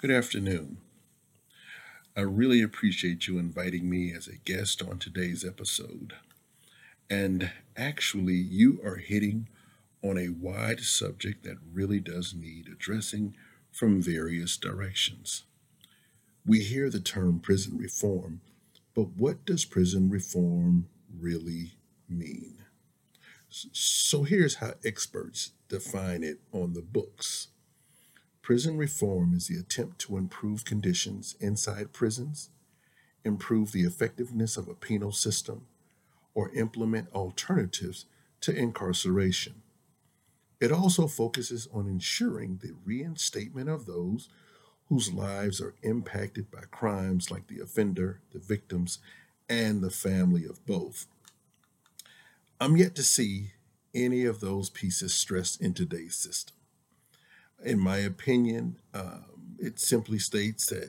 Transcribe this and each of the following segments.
Good afternoon. I really appreciate you inviting me as a guest on today's episode. And actually, you are hitting on a wide subject that really does need addressing from various directions. We hear the term prison reform, but what does prison reform really mean? So here's how experts define it on the books. Prison reform is the attempt to improve conditions inside prisons, improve the effectiveness of a penal system, or implement alternatives to incarceration. It also focuses on ensuring the reinstatement of those whose lives are impacted by crimes like the offender, the victims, and the family of both. I'm yet to see any of those pieces stressed in today's system. In my opinion, it simply states that,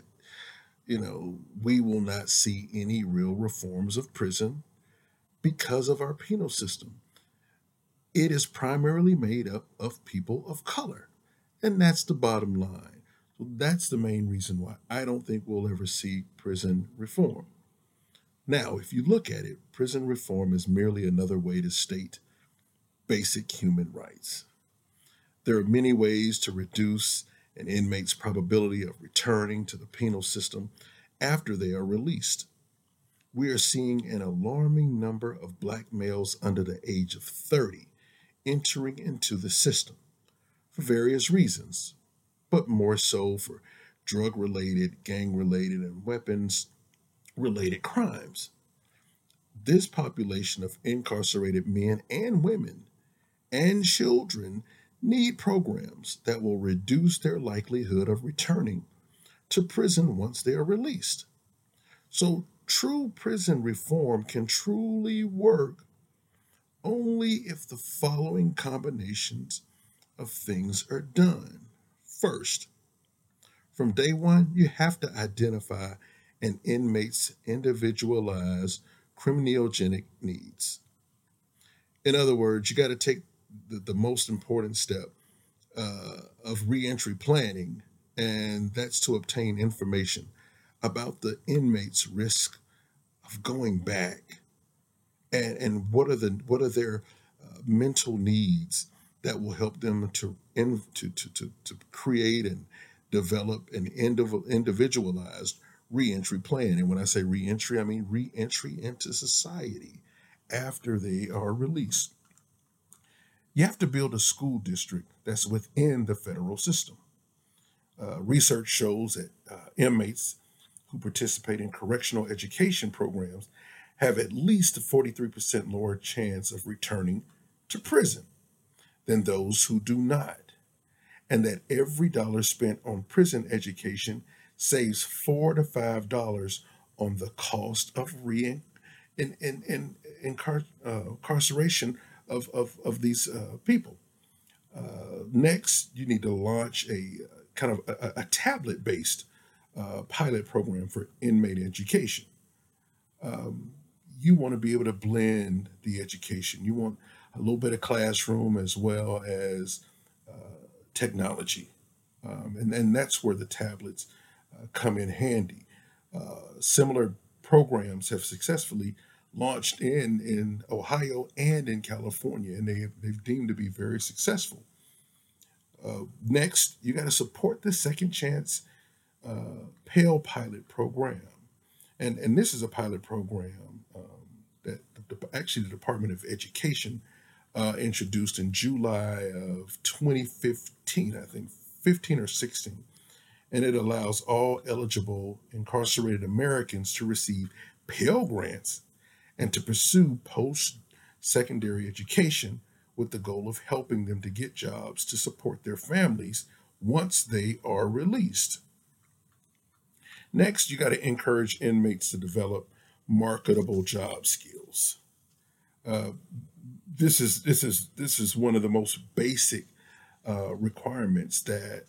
we will not see any real reforms of prison because of our penal system. It is primarily made up of people of color. And that's the bottom line. So that's the main reason why I don't think we'll ever see prison reform. Now, if you look at it, prison reform is merely another way to state basic human rights. There are many ways to reduce an inmate's probability of returning to the penal system after they are released. We are seeing an alarming number of black males under the age of 30 entering into the system for various reasons, but more so for drug related, gang related, and weapons related crimes. This population of incarcerated men and women and children need programs that will reduce their likelihood of returning to prison once they are released. So, true prison reform can truly work only if the following combinations of things are done. First, from day one, you have to identify an inmate's individualized criminogenic needs. In other words, you got to take the most important step of reentry planning, and that's to obtain information about the inmate's risk of going back and what are their mental needs that will help them to create and develop an individualized reentry plan. And when I say reentry, I mean reentry into society after they are released. You have to build a school district that's within the federal system. Research shows that inmates who participate in correctional education programs have at least a 43% lower chance of returning to prison than those who do not, and that every dollar spent on prison education saves $4 to $5 on the cost of incarceration of these people. Next, you need to launch a kind of a tablet based pilot program for inmate education. You want to be able to blend the education. You want a little bit of classroom as well as technology. And that's where the tablets come in handy. Similar programs have successfully launched in Ohio and in California, and they've deemed to be very successful. Next, you got to support the Second Chance Pale Pilot Program. And this is a pilot program that actually the Department of Education introduced in July of 2015, I think 15 or 16. And it allows all eligible incarcerated Americans to receive Pell Grants and to pursue post secondary education with the goal of helping them to get jobs to support their families once they are released. Next, you got to encourage inmates to develop marketable job skills. Uh, this is one of the most basic requirements that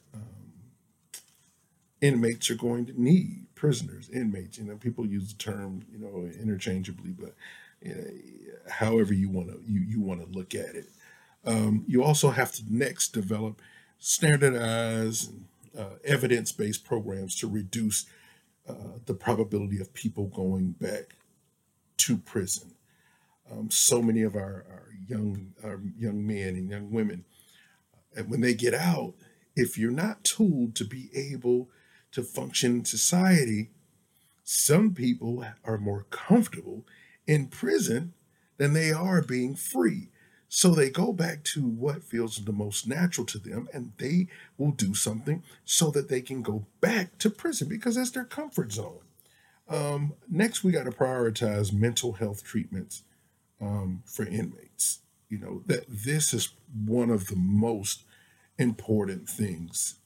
inmates are going to need. Prisoners, inmates. People use the term interchangeably, but however you want to look at it. You also have to next develop standardized evidence-based programs to reduce the probability of people going back to prison. So many of our young men and young women, and when they get out, if you're not tooled to be able to function in society, some people are more comfortable in prison than they are being free. So they go back to what feels the most natural to them, and they will do something so that they can go back to prison because that's their comfort zone. Next, we got to prioritize mental health treatments for inmates. You know, that this is one of the most important things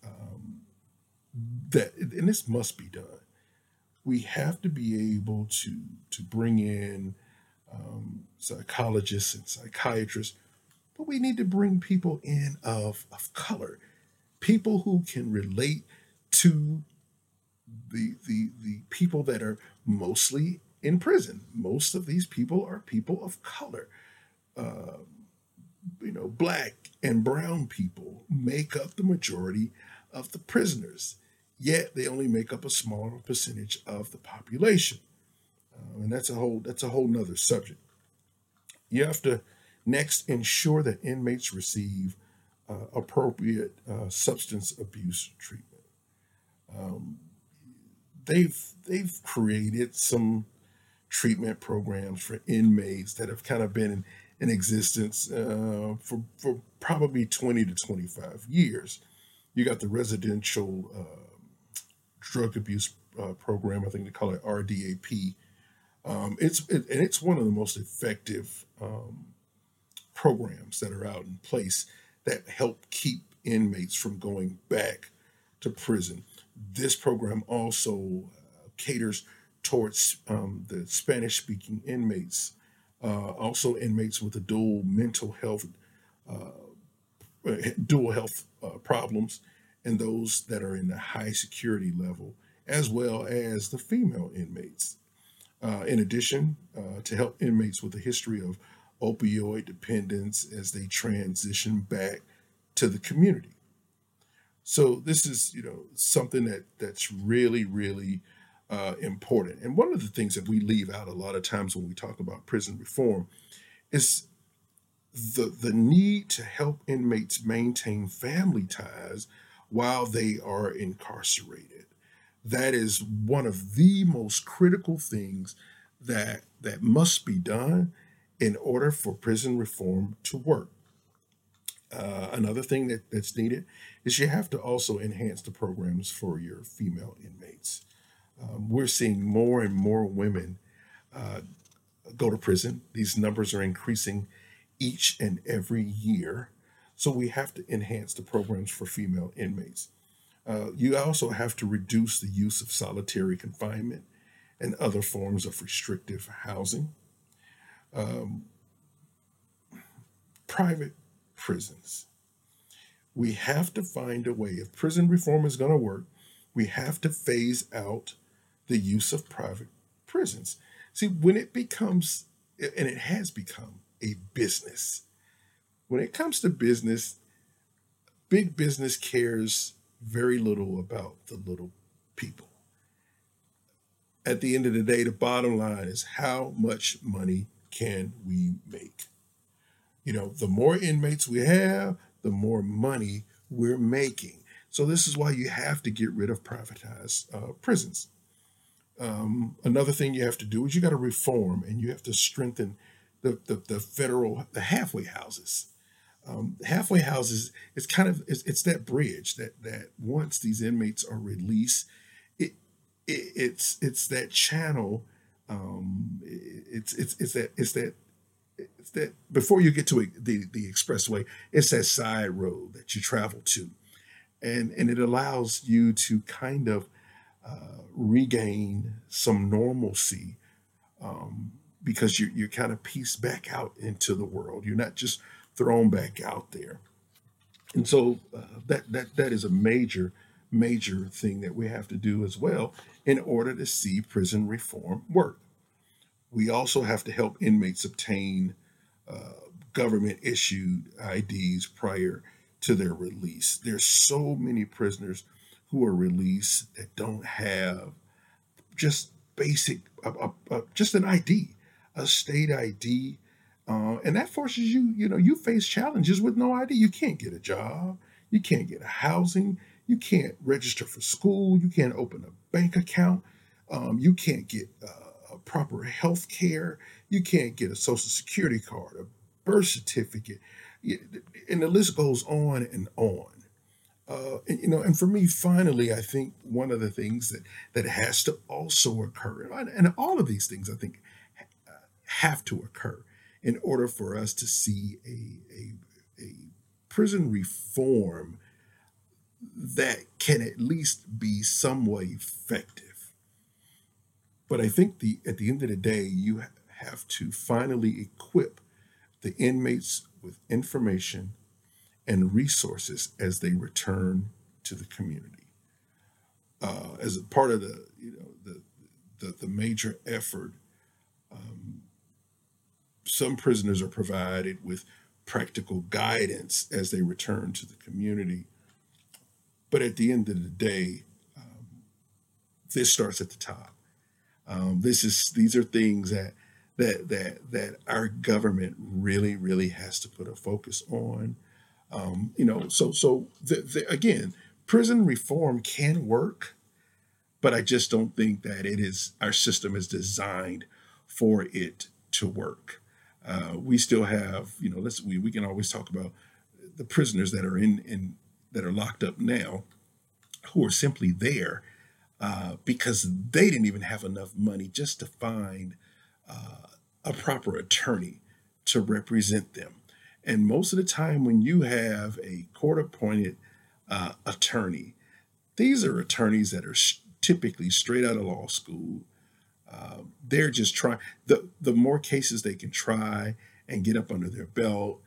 and this must be done. We have to be able to bring in psychologists and psychiatrists, but we need to bring people in of color, people who can relate to the people that are mostly in prison. Most of these people are people of color. Uh, Black and brown people make up the majority of the prisoners, yet they only make up a smaller percentage of the population. And that's a whole nother subject. You have to next ensure that inmates receive appropriate substance abuse treatment. Um, they've created some treatment programs for inmates that have kind of been in existence for probably 20 to 25 years. You got the residential drug abuse program. I think they call it RDAP. And it's one of the most effective programs that are out in place that help keep inmates from going back to prison. This program also caters towards the Spanish speaking inmates, also inmates with a dual health problems, and those that are in the high security level, as well as the female inmates. In addition, to help inmates with a history of opioid dependence as they transition back to the community. So this is, something that's really, really important. And one of the things that we leave out a lot of times when we talk about prison reform is the need to help inmates maintain family ties while they are incarcerated. That is one of the most critical things that must be done in order for prison reform to work. Another thing that's needed is you have to also enhance the programs for your female inmates. We're seeing more and more women uh, go to prison. These numbers are increasing each and every year. So we have to enhance the programs for female inmates. You also have to reduce the use of solitary confinement and other forms of restrictive housing. Um, Private prisons. We have to find a way. If prison reform is going to work, we have to phase out the use of private prisons. See, when it becomes, and it has become, a business, when it comes to business, big business cares very little about the little people. At the end of the day, the bottom line is how much money can we make? The more inmates we have, the more money we're making. So this is why you have to get rid of privatized prisons. Another thing you have to do is you got to reform and you have to strengthen the halfway houses. Halfway houses, it's that bridge that once these inmates are released, it's that channel. It's that before you get to the expressway, it's that side road that you travel to, and it allows you to kind of regain some normalcy, because you're kind of pieced back out into the world. You're not just thrown back out there. And so that is a major thing that we have to do as well in order to see prison reform work. We also have to help inmates obtain government issued IDs prior to their release. There's so many prisoners who are released that don't have just basic, just an ID, a state ID, and that forces you. You face challenges with no ID. You can't get a job. You can't get a housing. You can't register for school. You can't open a bank account. You can't get proper health care. You can't get a social security card, a birth certificate, and the list goes on and on. And for me, finally, I think one of the things that has to also occur, and all of these things, I think, have to occur in order for us to see a prison reform that can at least be somewhat effective. But I think at the end of the day, you have to finally equip the inmates with information and resources as they return to the community. As a part of the major effort, um, some prisoners are provided with practical guidance as they return to the community. But at the end of the day, this starts at the top. These are things that our government really has to put a focus on. Again, prison reform can work, but I just don't think that our system is designed for it to work. We still have, we can always talk about the prisoners that are in that are locked up now, who are simply there because they didn't even have enough money just to find a proper attorney to represent them. And most of the time, when you have a court appointed attorney, these are attorneys that are typically straight out of law school. They're just trying, the more cases they can try and get up under their belt,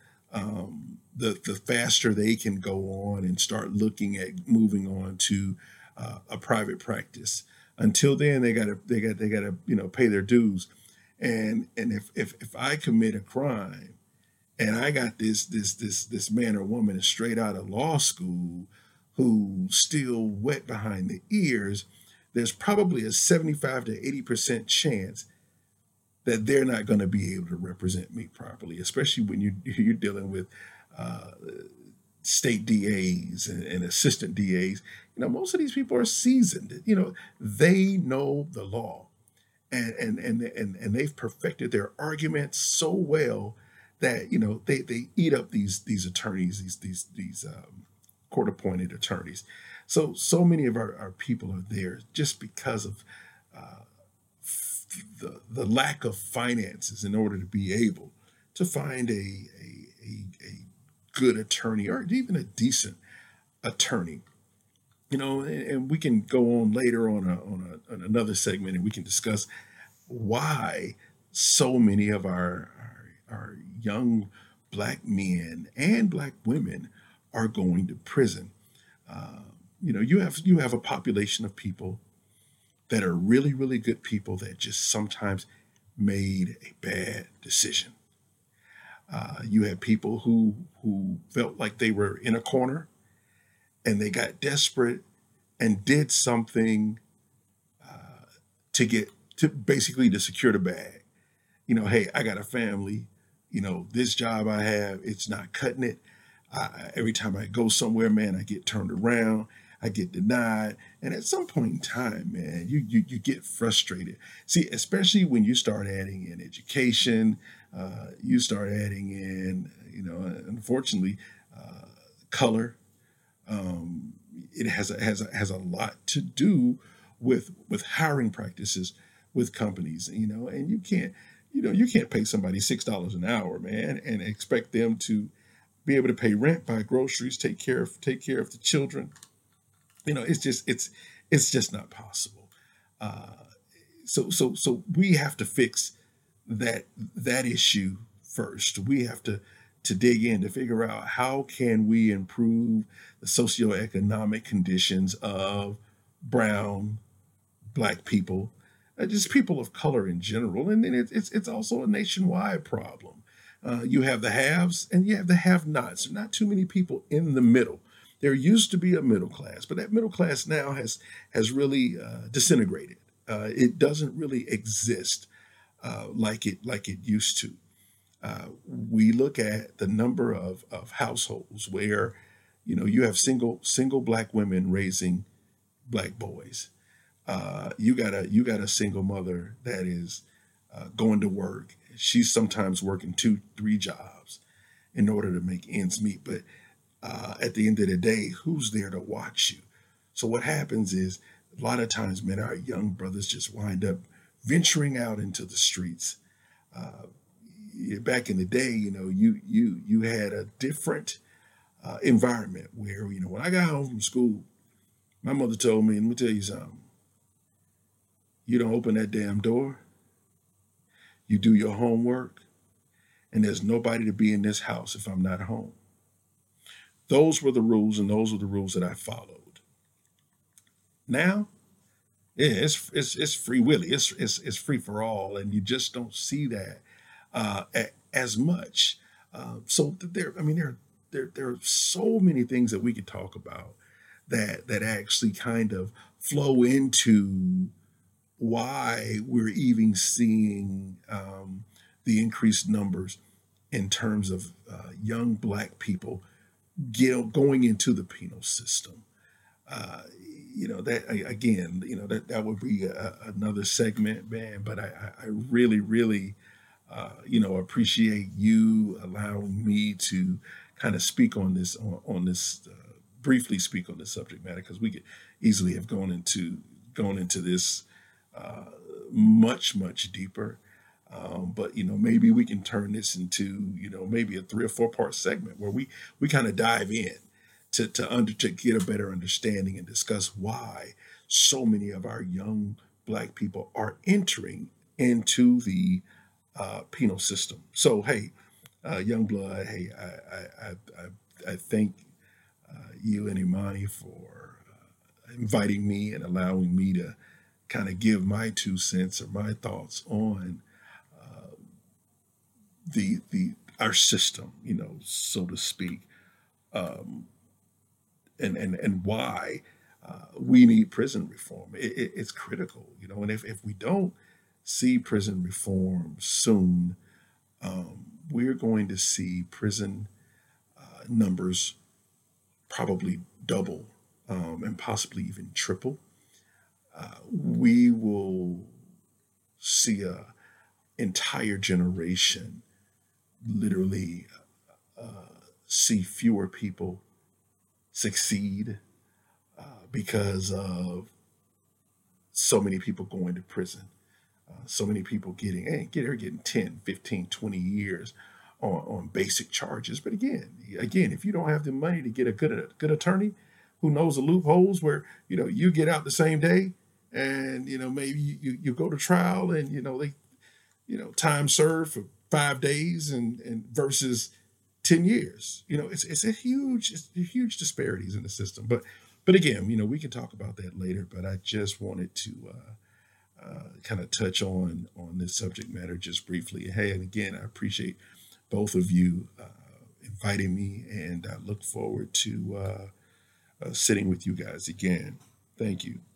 the faster they can go on and start looking at moving on to a private practice. Until then, they gotta pay their dues. And if I commit a crime and I got this man or woman straight out of law school who's still wet behind the ears, there's probably a 75 to 80% chance that they're not going to be able to represent me properly, especially when you're dealing with uh, state DAs and assistant DAs. Most of these people are seasoned. They know the law, and they've perfected their arguments so well that they eat up these attorneys, these court appointed attorneys. So many of our people are there just because of uh, the lack of finances in order to be able to find a good attorney or even a decent attorney. And we can go on later on another segment and we can discuss why so many of our young black men and black women are going to prison. Uh, you have a population of people that are really good people that just sometimes made a bad decision. You had people who felt like they were in a corner and they got desperate and did something to get to basically to secure the bag. Hey, I got a family. This job I have, it's not cutting it. Every time I go somewhere, man, I get turned around, I get denied, and at some point in time, man, you get frustrated. See, especially when you start adding in education, you start adding in, unfortunately, uh, color. Um, it has a lot to do with hiring practices with companies, and you can't pay somebody $6 an hour, man, and expect them to be able to pay rent, buy groceries, take care of the children. It's just not possible. Uh, so we have to fix that issue first. We have to dig in to figure out how can we improve the socioeconomic conditions of brown, black people, just people of color in general, and then it's also a nationwide problem. You have the haves and you have the have-nots. Not too many people in the middle. there used to be a middle class, but that middle class now has really disintegrated. It doesn't really exist like it used to. We look at the number of households where you have single black women raising black boys. You got a single mother that is going to work. She's sometimes working two, three jobs in order to make ends meet. But at the end of the day, who's there to watch you? So what happens is a lot of times, man, our young brothers just wind up venturing out into the streets. Uh, Back in the day, you had a different environment where when I got home from school, my mother told me, "Let me tell you something. You don't open that damn door. You do your homework, and there's nobody to be in this house if I'm not home." Those were the rules, and those were the rules that I followed. Now, yeah, it's free willy. It's free for all, and you just don't see that as much. So there, I mean, there are so many things that we could talk about that actually kind of flow into why we're even seeing the increased numbers in terms of young black people going into the penal system. Uh, that again, that would be another segment, man. But I really, really, appreciate you allowing me to kind of speak on this on this briefly speak on this subject matter because we could easily have gone into this uh, much deeper. But maybe we can turn this into maybe a 3 or 4 part segment where we kind of dive in to get a better understanding and discuss why so many of our young black people are entering into the penal system. So hey, young blood, hey, I thank you and Imani for inviting me and allowing me to kind of give my 2 cents or my thoughts on the our system, so to speak, um, and why we need prison reform. It's critical, and if we don't see prison reform soon, we're going to see prison numbers probably double and possibly even triple. We will see a entire generation literally see fewer people succeed because of so many people going to prison, so many people getting 10, 15, 20 years on basic charges. But again, if you don't have the money to get a good attorney who knows the loopholes where you get out the same day, and maybe you go to trial, and they time served for 5 days and versus 10 years. It's a huge disparities in the system. But again, we can talk about that later. But I just wanted to kind of touch on this subject matter just briefly. Hey, and again, I appreciate both of you inviting me, and I look forward to sitting with you guys again. Thank you.